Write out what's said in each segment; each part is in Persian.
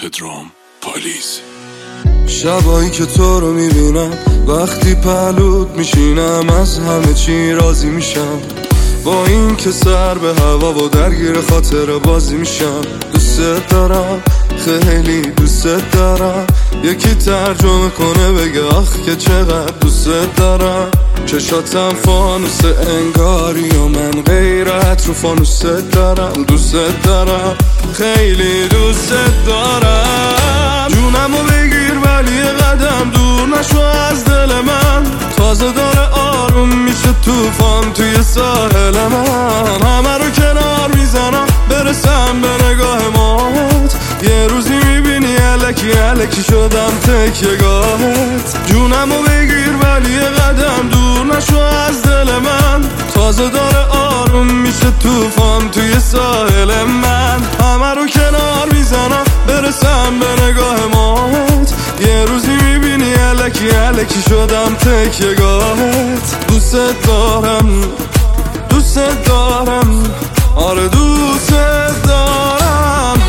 پدرام پالیز. شبایی که تو رو میبینم وقتی پهلوت میشینم از همه چی راضی میشم، با این که سر به هوا و درگیر خاطر بازی میشم. دوست دارم خیلی دوست دارم، یکی ترجمه کنه بگه آخ که چقدر دوست دارم. چشاتم فانوس انگاری و من غیرت رو فانوس دارم. دوست دارم خیلی دوست دارم، جونمو بگیر ولی یه قدم دور نشو از دل من. تازه داره آروم میشه طوفان توی ساحل من، همه رو کنار میزنم برسم به نگاه مات. یه روزی میبینی الکی الکی شدم تکیه‌گاهت. جونمو بگیر ولی یه قدم دور نشو از دل من. تازه داره آروم میشه طوفان توی ساحل من، همه رو کنار میزنم برسم به نگاه مات. یه روزی میبینی الکی الکی شدم تکیه‌گاهت. دوست دارم دوست دارم آره دوست دارم.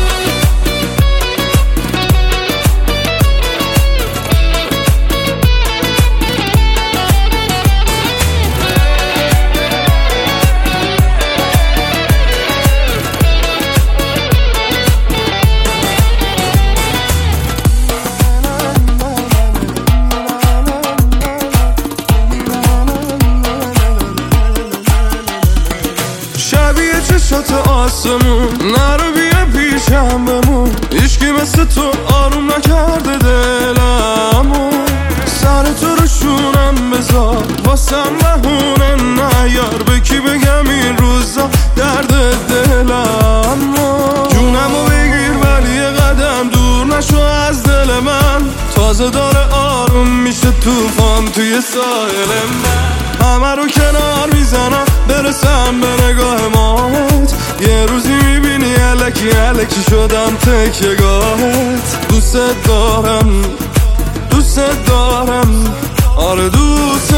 چشات آسمون نرو بیا پیشم بمون، هیچکی مثل تو آروم نکرده دلمو. سر تو رو شونم بذار واسم بهونه نیار، به کی بگم این روزا درد دلمو. جونمو بگیر ولی یه قدم دور نشو از دل من. تازه داره آروم میشه طوفان توی ساحل من، همه رو کنار میزنم برسم به نگاه مات. یه روزی میبینی الکی الکی شدم تکیه‌گاهت. دوست دارم دوست دارم آره دوست